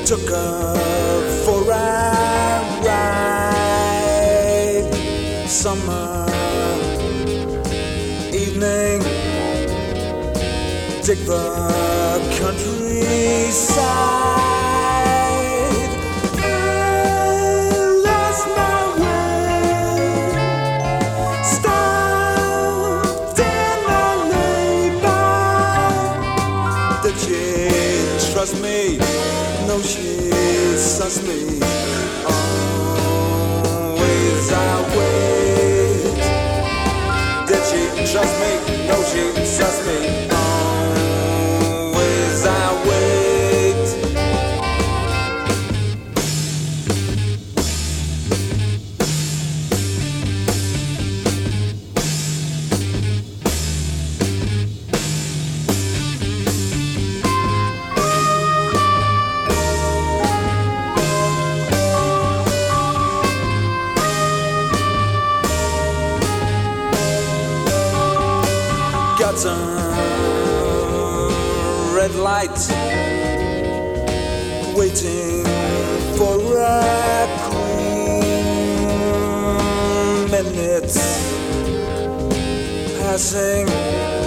Took her for a ride. Summer evening, dig the countryside. I lost my way, stopped in a lay-by. Did she trust me? No, she sussed me. Always I wait. Did she trust me? No, she sussed me. Always I wait. Got some red light waiting for a queen. Minutes passing.